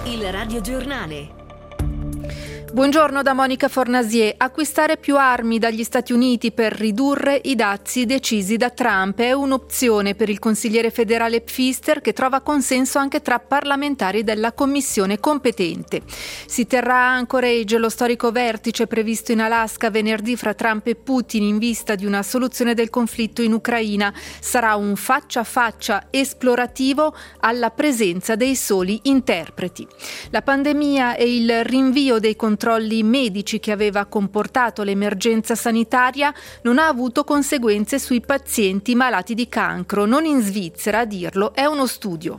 Il radiogiornale. Buongiorno da Monica Fornasier. Acquistare più armi dagli Stati Uniti per ridurre i dazi decisi da Trump è un'opzione per il consigliere federale Pfister, che trova consenso anche tra parlamentari della commissione competente. Si terrà a Anchorage lo storico vertice previsto in Alaska venerdì fra Trump e Putin in vista di una soluzione del conflitto in Ucraina. Sarà un faccia a faccia esplorativo alla presenza dei soli interpreti. La pandemia e il rinvio dei controlli medici che aveva comportato l'emergenza sanitaria non ha avuto conseguenze sui pazienti malati di cancro. Non in Svizzera, a dirlo è uno studio.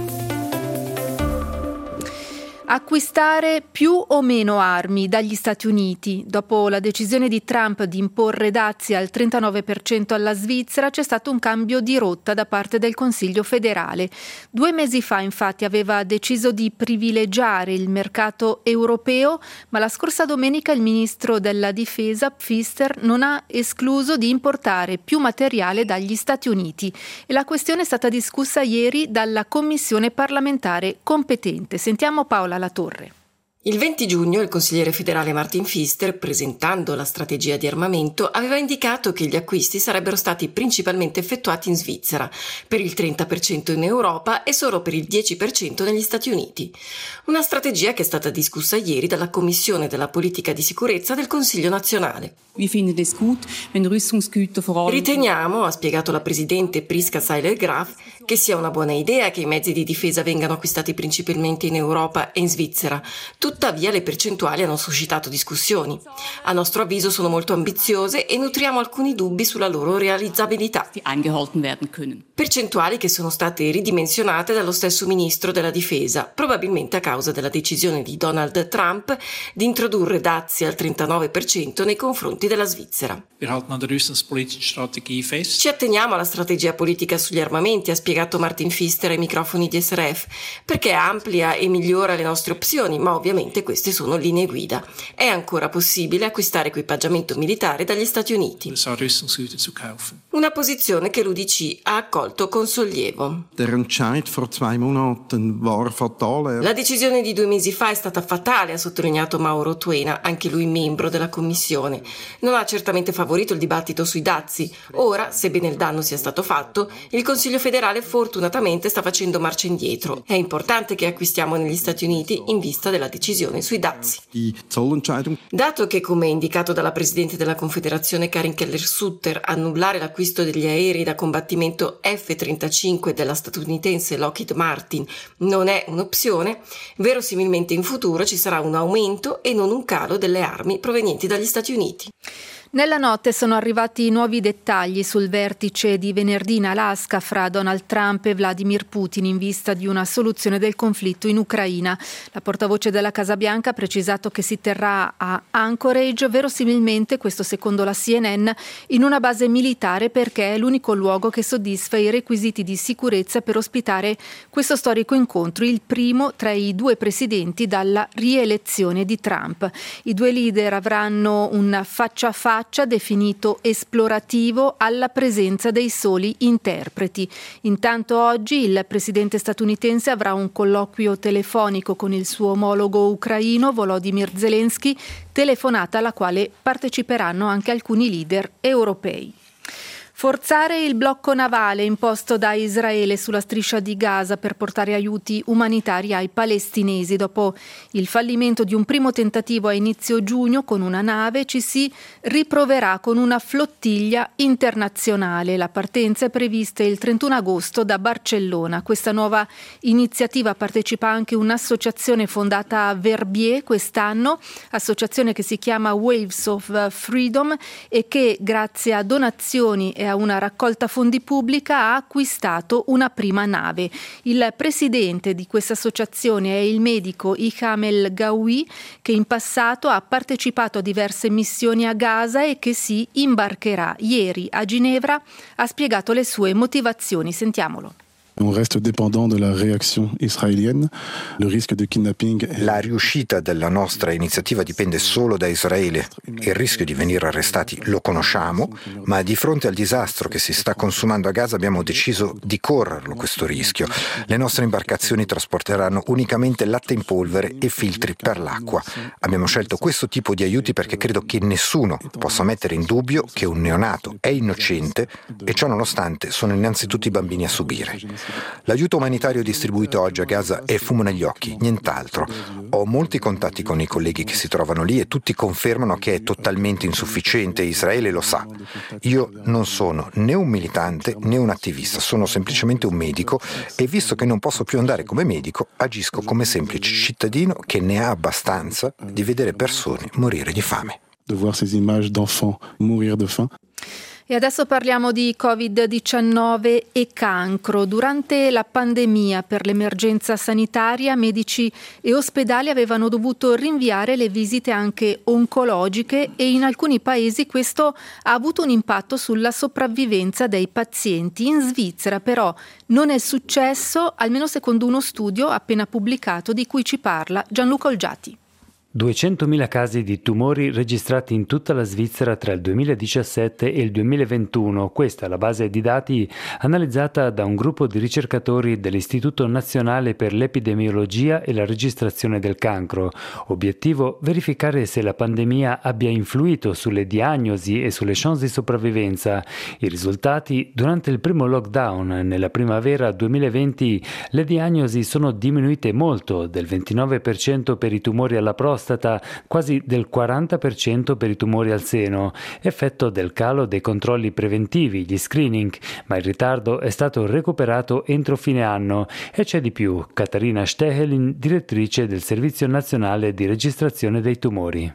Acquistare più o meno armi dagli Stati Uniti. Dopo la decisione di Trump di imporre dazi al 39% alla Svizzera, c'è stato un cambio di rotta da parte del Consiglio federale. 2 mesi fa, infatti, aveva deciso di privilegiare il mercato europeo, ma la scorsa domenica il ministro della Difesa, Pfister, non ha escluso di importare più materiale dagli Stati Uniti. E la questione è stata discussa ieri dalla Commissione parlamentare competente. Sentiamo Paola La Torre. Il 20 giugno il consigliere federale Martin Pfister, presentando la strategia di armamento, aveva indicato che gli acquisti sarebbero stati principalmente effettuati in Svizzera, per il 30% in Europa e solo per il 10% negli Stati Uniti. Una strategia che è stata discussa ieri dalla Commissione della Politica di Sicurezza del Consiglio nazionale. Riteniamo, ha spiegato la presidente Priska Seiler-Graf, che sia una buona idea che i mezzi di difesa vengano acquistati principalmente in Europa e in Svizzera. Tuttavia le percentuali hanno suscitato discussioni. A nostro avviso sono molto ambiziose e nutriamo alcuni dubbi sulla loro realizzabilità. Percentuali che sono state ridimensionate dallo stesso ministro della difesa, probabilmente a causa della decisione di Donald Trump di introdurre dazi al 39% nei confronti della Svizzera. Ci atteniamo alla strategia politica sugli armamenti, ha spiegato Martin Pfister ai microfoni di SRF, perché amplia e migliora le nostre opzioni, ma ovviamente queste sono linee guida. È ancora possibile acquistare equipaggiamento militare dagli Stati Uniti. Una posizione che l'UDC ha accolto con sollievo. La decisione di 2 mesi fa è stata fatale, ha sottolineato Mauro Tuena, anche lui membro della Commissione. Non ha certamente favorito il dibattito sui dazi. Ora, sebbene il danno sia stato fatto, il Consiglio federale fortunatamente sta facendo marcia indietro. È importante che acquistiamo negli Stati Uniti in vista della decisione sui dazi. Dato che, come indicato dalla Presidente della Confederazione Karin Keller-Sutter, annullare l'acquisto degli aerei da combattimento F-35 della statunitense Lockheed Martin non è un'opzione, verosimilmente in futuro ci sarà un aumento e non un calo delle armi provenienti dagli Stati Uniti. Nella notte sono arrivati nuovi dettagli sul vertice di venerdì in Alaska fra Donald Trump e Vladimir Putin in vista di una soluzione del conflitto in Ucraina. La portavoce della Casa Bianca ha precisato che si terrà a Anchorage, verosimilmente, questo secondo la CNN, in una base militare perché è l'unico luogo che soddisfa i requisiti di sicurezza per ospitare questo storico incontro, il primo tra i 2 presidenti dalla rielezione di Trump. I 2 leader avranno un faccia a faccia definito esplorativo alla presenza dei soli interpreti. Intanto oggi il presidente statunitense avrà un colloquio telefonico con il suo omologo ucraino Volodymyr Zelensky, telefonata alla quale parteciperanno anche alcuni leader europei. Forzare il blocco navale imposto da Israele sulla striscia di Gaza per portare aiuti umanitari ai palestinesi. Dopo il fallimento di un primo tentativo a inizio giugno con una nave, ci si riproverà con una flottiglia internazionale. La partenza è prevista il 31 agosto da Barcellona. Questa nuova iniziativa partecipa anche un'associazione fondata a Verbier quest'anno, associazione che si chiama Waves of Freedom e che grazie a donazioni e a una raccolta fondi pubblica ha acquistato una prima nave. Il presidente di questa associazione è il medico Iham El Gawi, che in passato ha partecipato a diverse missioni a Gaza e che si imbarcherà ieri a Ginevra. Ha spiegato le sue motivazioni. Sentiamolo. On reste dépendant de la réaction israélienne. Le risque de kidnapping. La riuscita della nostra iniziativa dipende solo da Israele. Il rischio di venire arrestati lo conosciamo, ma di fronte al disastro che si sta consumando a Gaza abbiamo deciso di correrlo questo rischio. Le nostre imbarcazioni trasporteranno unicamente latte in polvere e filtri per l'acqua. Abbiamo scelto questo tipo di aiuti perché credo che nessuno possa mettere in dubbio che un neonato è innocente e ciò nonostante sono innanzitutto i bambini a subire. L'aiuto umanitario distribuito oggi a Gaza è fumo negli occhi, nient'altro. Ho molti contatti con i colleghi che si trovano lì e tutti confermano che è totalmente insufficiente e Israele lo sa. Io non sono né un militante né un attivista, sono semplicemente un medico e visto che non posso più andare come medico, agisco come semplice cittadino che ne ha abbastanza di vedere persone morire di fame. De voir ces images d'enfants mourir de faim. E adesso parliamo di Covid-19 e cancro. Durante la pandemia per l'emergenza sanitaria, medici e ospedali avevano dovuto rinviare le visite anche oncologiche e in alcuni paesi questo ha avuto un impatto sulla sopravvivenza dei pazienti. In Svizzera però non è successo, almeno secondo uno studio appena pubblicato di cui ci parla Gianluca Olgiati. 200.000 casi di tumori registrati in tutta la Svizzera tra il 2017 e il 2021. Questa è la base di dati analizzata da un gruppo di ricercatori dell'Istituto Nazionale per l'Epidemiologia e la Registrazione del Cancro. Obiettivo: verificare se la pandemia abbia influito sulle diagnosi e sulle chance di sopravvivenza. I risultati: durante il primo lockdown nella primavera 2020 le diagnosi sono diminuite molto, del 29% per i tumori alla prostata, quasi del 40% per i tumori al seno, effetto del calo dei controlli preventivi, gli screening, ma il ritardo è stato recuperato entro fine anno e c'è di più. Katharina Stehelin, direttrice del Servizio Nazionale di Registrazione dei Tumori.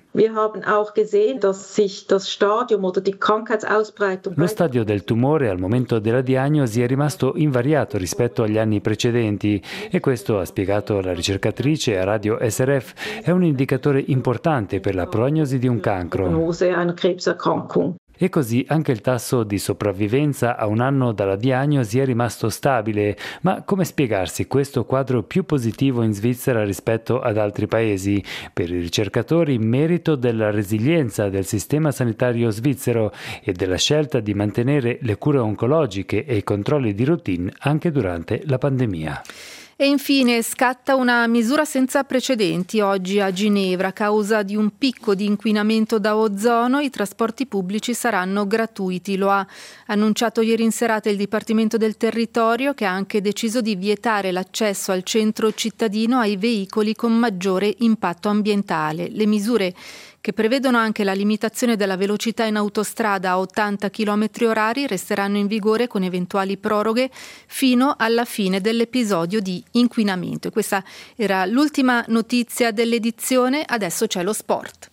Lo stadio del tumore al momento della diagnosi è rimasto invariato rispetto agli anni precedenti e questo, ha spiegato la ricercatrice a Radio SRF, è un indicatore importante per la prognosi di un cancro. E così anche il tasso di sopravvivenza a un anno dalla diagnosi è rimasto stabile. Ma come spiegarsi questo quadro più positivo in Svizzera rispetto ad altri paesi? Per i ricercatori, merito della resilienza del sistema sanitario svizzero e della scelta di mantenere le cure oncologiche e i controlli di routine anche durante la pandemia. E infine scatta una misura senza precedenti oggi a Ginevra. A causa di un picco di inquinamento da ozono, i trasporti pubblici saranno gratuiti. Lo ha annunciato ieri in serata il Dipartimento del Territorio, che ha anche deciso di vietare l'accesso al centro cittadino ai veicoli con maggiore impatto ambientale. Le misure, che prevedono anche la limitazione della velocità in autostrada a 80 km/h, resteranno in vigore con eventuali proroghe fino alla fine dell'episodio di inquinamento. E questa era l'ultima notizia dell'edizione, adesso c'è lo sport.